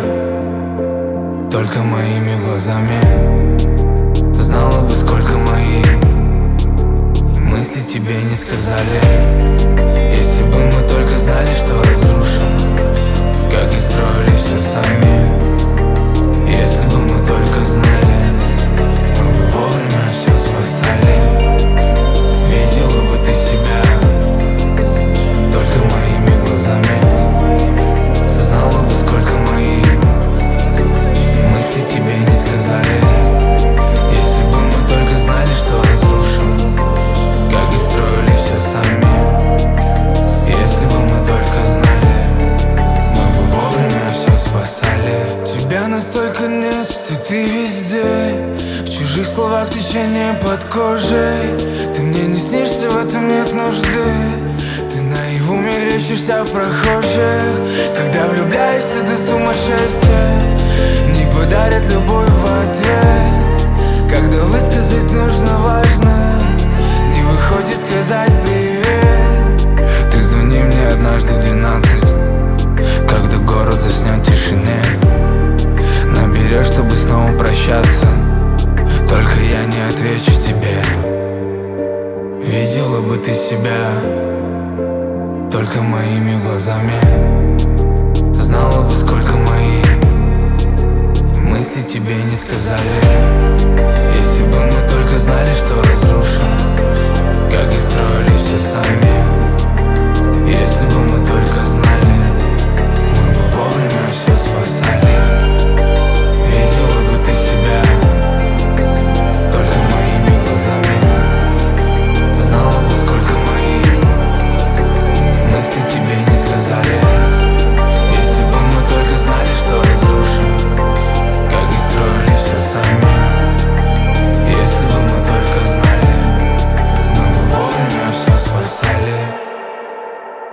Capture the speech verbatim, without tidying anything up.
только моими глазами. Знала бы, сколько мои мысли тебе не сказали. Если бы мы только знали, что разрушим, как и строили все сами. Если бы мы только знали, мы бы вовремя все спасали. Видела бы ты себя только моими глазами. Знала бы, сколько мои мысли тебе не сказали. Если бы мы только знали, что разрушим, как и строили все сами. Если бы мы только знали, мы бы вовремя все спасали. Тебя настолько нет, что ты везде, в чужих словах течение под кожей. Ты мне не снишься, в этом нет нужды. Ты наяву мерещишься в прохожих. Когда влюбляешься до сумасшествия, не подарят любовь в ответ. Когда высказать нужно важное, не выходит сказать привет. Ты звони мне однажды в двенадцать, когда город заснет в тишине. Наберешь, чтобы снова прощаться, только я не отвечу тебе. Видела бы ты себя только моими глазами. Знала бы, сколько мои мысли тебе не сказали.